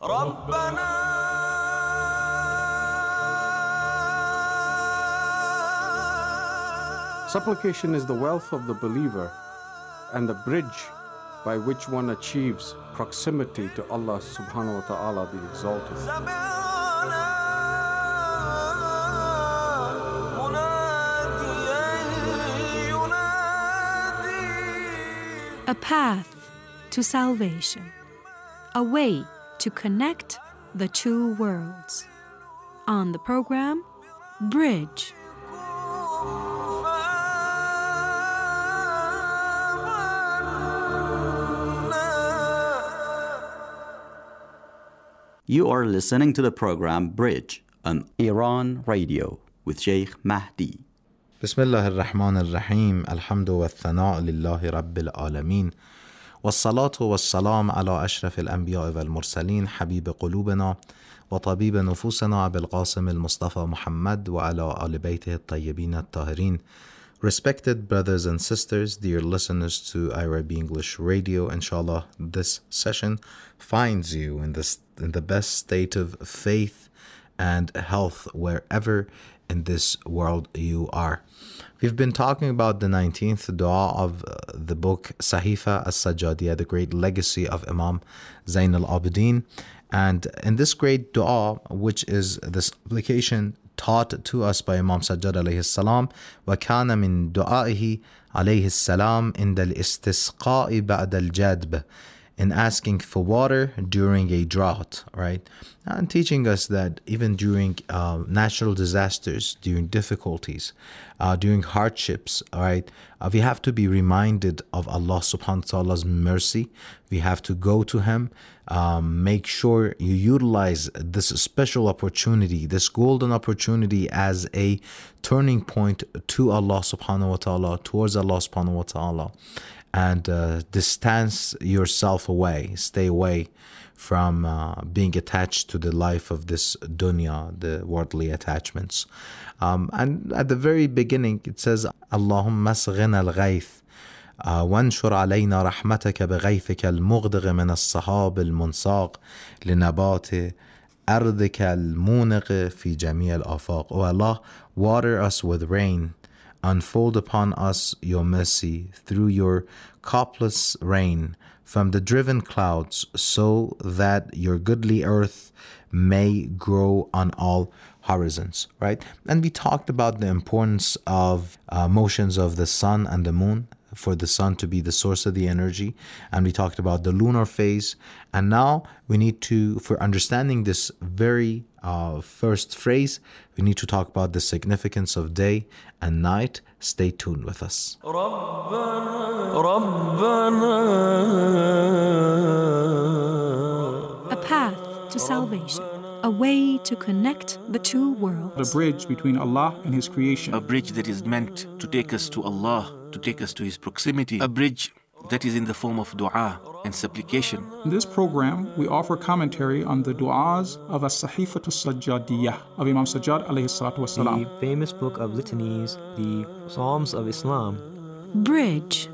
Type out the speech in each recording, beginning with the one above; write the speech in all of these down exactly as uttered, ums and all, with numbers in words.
Supplication is the wealth of the believer and the bridge by which one achieves proximity to Allah subhanahu wa ta'ala the Exalted. A path to salvation, a way to connect the two worlds. On the program, Bridge. You are listening to the program Bridge on Iran Radio with Sheikh Mahdi. بسم الله الرحمن الرحيم الحمد والثناء لله رب العالمين والصلاة والسلام على أشرف الأنبياء والمرسلين حبيب قلوبنا وطبيب نفوسنا بالقاسم المصطفى محمد وعلى آل بيته الطيبين الطاهرين. Respected brothers and sisters, dear listeners to I R I B English Radio, inshallah, this session finds you in, this, in the best state of faith and health wherever in this world you are. We've been talking about the nineteenth dua of the book Sahifa As-Sajjadiyah, the great legacy of Imam Zain al-Abidin. And in this great dua, which is the supplication taught to us by Imam Sajjad alayhi salam, وَكَانَ مِن دُعَائِهِ عَلَيْهِ السَّلَامِ عِنْدَ الْإِسْتِسْقَاءِ بَعْدَ الْجَدْبِ, in asking for water during a drought, right? And teaching us that even during uh, natural disasters, during difficulties, uh, during hardships, right, uh, we have to be reminded of Allah subhanahu wa ta'ala's mercy. We have to go to Him. Um, make sure you utilize this special opportunity, this golden opportunity, as a turning point to Allah subhanahu wa ta'ala, towards Allah subhanahu wa ta'ala. And uh, distance yourself away, stay away from uh, being attached to the life of this dunya, the worldly attachments. Um, and at the very beginning, it says, Allahumma asghina al-ghayth, وانشر علينا رحمتك بغيثك المغدق من الصحاب المنساق لنبات أرضك المونق في جميع الآفاق. O Allah, water us with rain. Unfold upon us your mercy through your copious rain from the driven clouds, so that your goodly earth may grow on all horizons, right? And we talked about the importance of uh, motions of the sun and the moon, for the sun to be the source of the energy. And we talked about the lunar phase. And now we need to, for understanding this very uh, first phrase, we need to talk about the significance of day and night. Stay tuned with us. A path to salvation, a way to connect the two worlds. The bridge between Allah and His creation. A bridge that is meant to take us to Allah, to take us to His proximity. A bridge that is in the form of dua and supplication. In this program, we offer commentary on the du'as of As-Sahifa As-Sajjadiyah of Imam Sajjad alayhi salatu wasalam. The famous book of litanies, the Psalms of Islam. Bridge.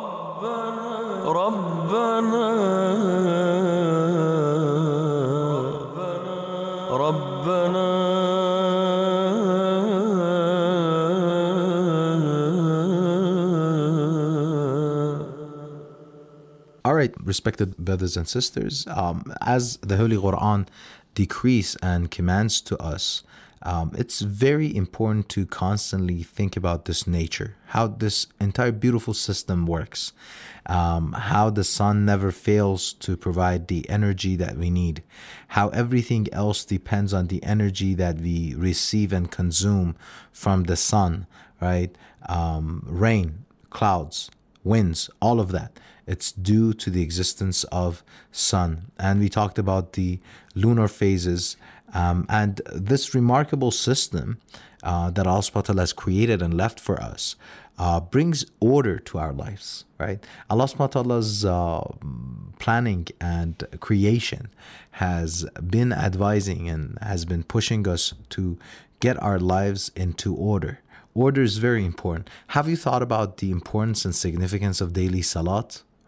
All right, respected brothers and sisters, um, as the Holy Quran decrees and commands to us, um, it's very important to constantly think about this nature, how this entire beautiful system works, um, how the sun never fails to provide the energy that we need, how everything else depends on the energy that we receive and consume from the sun, right? Um, rain, clouds, winds, all of that. It's due to the existence of sun. And we talked about the lunar phases. Um, and this remarkable system uh, that Allah subhanahu wa ta'ala has created and left for us uh, brings order to our lives, right? Allah subhanahu wa ta'ala's uh, planning and creation has been advising and has been pushing us to get our lives into order. Order is very important. Have you thought about the importance and significance of daily salat?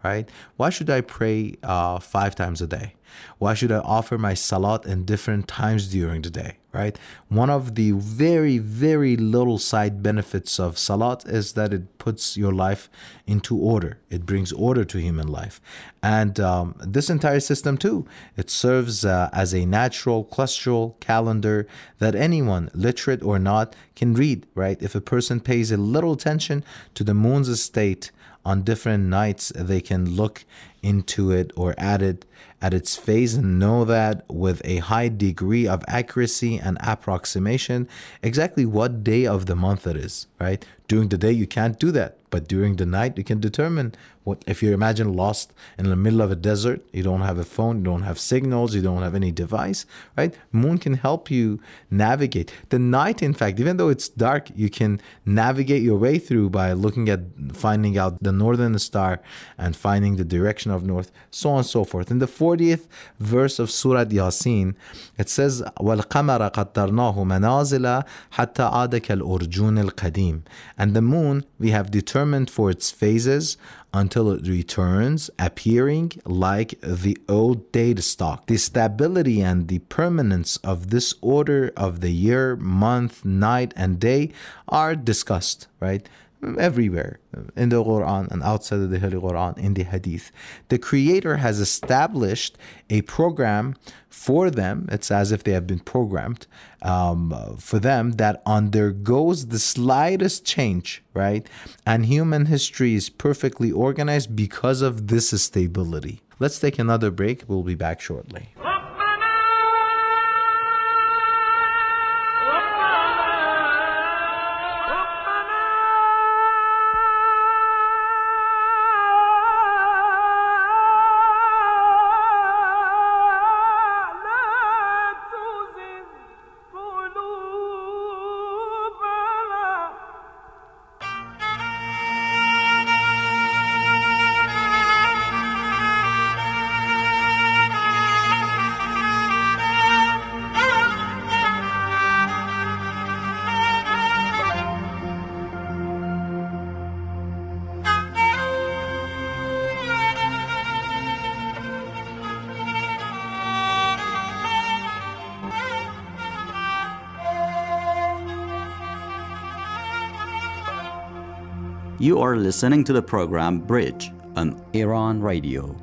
right? Why should I pray uh, five times a day? Why should I offer my salat in different times during the day, right? One of the very, very little side benefits of salat is that it puts your life into order. It brings order to human life. And um, this entire system too, it serves uh, as a natural cholesterol calendar that anyone, literate or not, can read, right? If a person pays a little attention to the moon's state on different nights, they can look into it or at it at its phase and know that with a high degree of accuracy and approximation exactly what day of the month it is, right? During the day you can't do that, but during the night you can determine what. If you imagine lost in the middle of a desert, you don't have a phone, you don't have signals, you don't have any device, right? Moon can help you navigate. The night, in fact, even though it's dark, you can navigate your way through by looking at, finding out the northern star and finding the direction of north, so on and so forth. In the fortieth verse of Surah Yasin, it says, وَالْقَمَرَ قَدَّرْنَاهُ مَنَازِلَ حَتَّى عَادَ كَالْأُرْجُونِ الْقَدِيمِ. And the moon we have determined for its phases until it returns, appearing like the old date stock. The stability and the permanence of this order of the year, month, night, and day are discussed, right? Everywhere in the Quran and outside of the Holy Quran, in the Hadith. The Creator has established a program for them. It's as if they have been programmed um, for them that undergoes the slightest change, right? And human history is perfectly organized because of this stability. Let's take another break. We'll be back shortly. You are listening to the program Bridge on Iran Radio.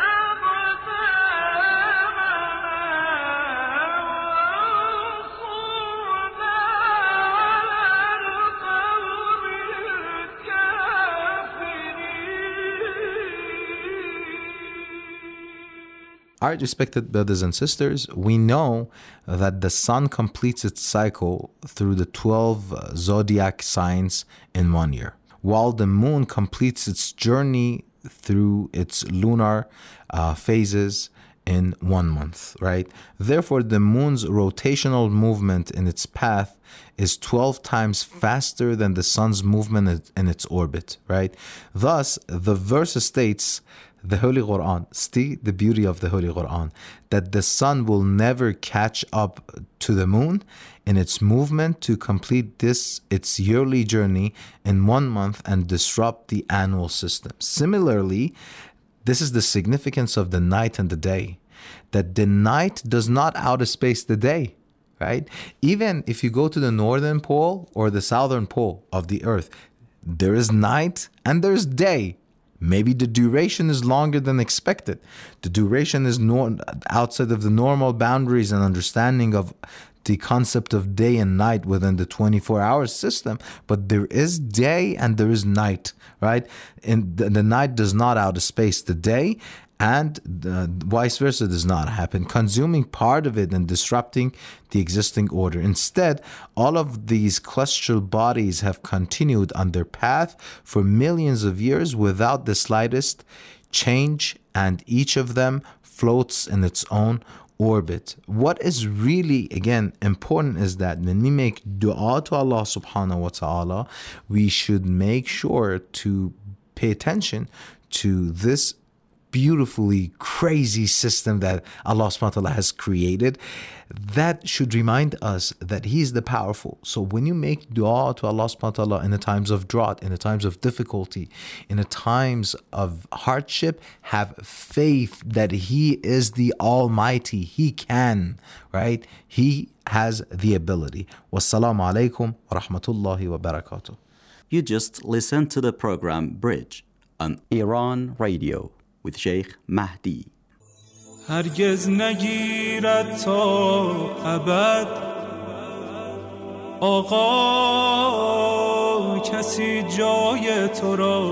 All right, respected brothers and sisters, we know that the sun completes its cycle through the twelve zodiac signs in one year, while the moon completes its journey through its lunar uh, phases in one month, right? Therefore, the moon's rotational movement in its path is twelve times faster than the sun's movement in its orbit, right? Thus, the verse states, the Holy Quran, see the beauty of the Holy Quran, that the sun will never catch up to the moon in its movement to complete this, its yearly journey in one month and disrupt the annual system. Similarly, this is the significance of the night and the day, that the night does not outspace the day, right? Even if you go to the northern pole or the southern pole of the earth, there is night and there's day. Maybe the duration is longer than expected. The duration is no, outside of the normal boundaries and understanding of the concept of day and night within the twenty-four hour system. But there is day and there is night, right? And the, the night does not outspace the day, and uh, vice versa does not happen, consuming part of it and disrupting the existing order. Instead, all of these celestial bodies have continued on their path for millions of years without the slightest change, and each of them floats in its own orbit. What is really, again, important is that when we make dua to Allah subhanahu wa ta'ala, we should make sure to pay attention to this beautifully crazy system that Allah subhanahu wa ta'ala has created, that should remind us that He is the powerful. So when you make dua to Allah subhanahu wa ta'ala in the times of drought, in the times of difficulty, in the times of hardship, have faith that He is the Almighty. He can, right? He has the ability. Wassalamu alaikum wa rahmatullahi wa barakatuh. You just listened to the program Bridge on Iran Radio with Sheikh Mahdi. هرگز نگیرد تا ابد آقا کسی جای تو را،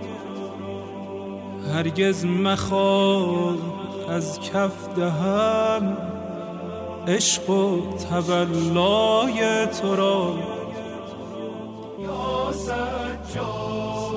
هرگز مخواه از کف دهم عشق و تولای تو را. یا سجاد